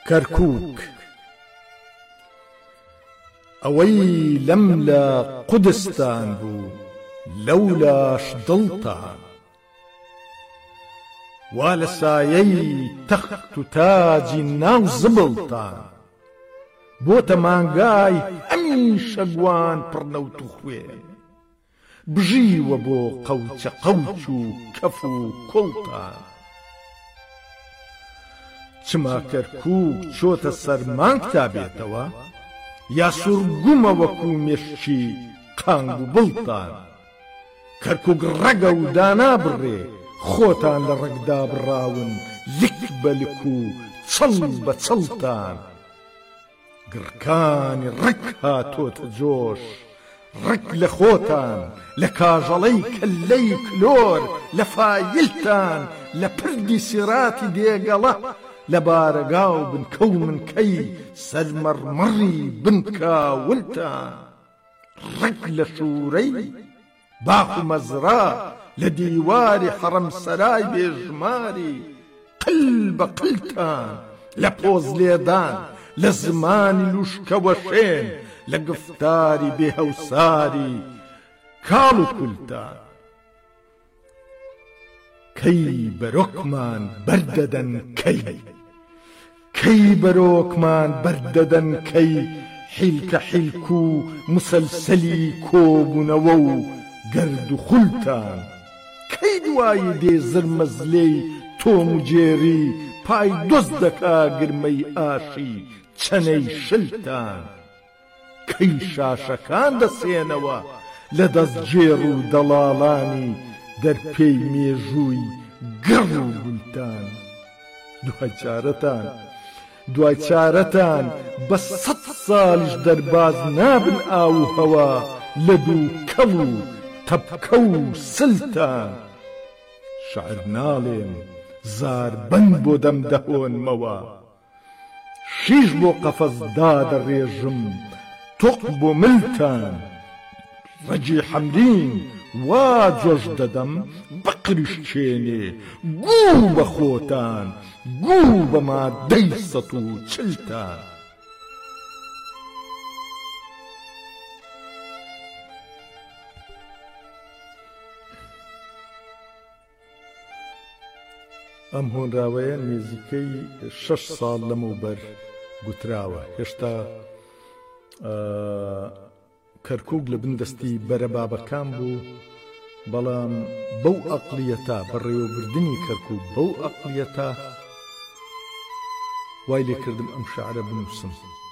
كركوك ئەوەی لەم لە قودستان بوو لەولاش دڵتان وا لە سایەی تەخت و تاجی ناو زبڵتان بۆتە مانگای هەمیشە گوان پڕنەوت و خوێن بژیوە بۆ قەوچە قەوچ و کەف و کوڵتان چما کەرکووک چۆتە سەرمان کتابێتەوە یا سورگومە وەکوو مێشکی قانگ و بڵتان کەرکووک ڕەگە و دانا بڕێ خۆتان لە ڕێکدا بڕاون لک بە لک و چڵ بە چڵتان گڕکانی ڕک هاتۆتە جۆش ڕک لە خۆتان لە کاژەڵەی کەللەی کلۆر لە فایلتان لە پردی سیراتی دێگەڵە لە بارەگا و بنکە و منکەی سەرمەڕمەڕی بنکاولتان ڕک لە شوورەی باخ و مەزرا لە دیواری حەڕەمسەرای بێژماری قل بە قلتان لە پۆزلێدان لە زمانی لوشکەوە شێن لە گفتاری بێهەوساری کاڵ و کولتان کەی بەرۆکمان بەردەدەن کەی بەرۆکمان بەردەدەن کەی حیلکە حیلک و مسەلسەلی کۆبوونەوە و گەرد و خولتان کەی دوایی دێ زرمەزلەی تۆم و جێری پای دۆست دەکا گرمەی ئاشی چەنەی شلتان کەی شاشەکان دەسێنەوە لە دەستگێڕ و دەڵاڵانی دەرپێی مێژووی گڕ و گولتان دوای چارەتان بە 100 ساڵیش دەرباز نابن ئاو و هەوا لە دوو کەڵ و تەپکە و سلتان شعر ناڵێم زاربەند بۆ دەم دەهۆنمەوە شیش بۆ قەفەزدا دەڕێژم تۆق بۆ ملتان ڕەجی حەمرین وا جۆش دەدەم بەقریشچێنێ گوو بە خۆتان گوو بە مادەی 140تان ئەم هۆنراوەیە نێزیکەی 6 ساڵ لەمەوبەر گوتراوە هێشتا کەرکووک لە بندەستی بەرەبابەکان بوو بەڵام بەو ئەقلیەتە بەڕێوەبردننی کەرکووک بەو ئەقلیەتە وای لێ کردم ئەم شعرە بنووسم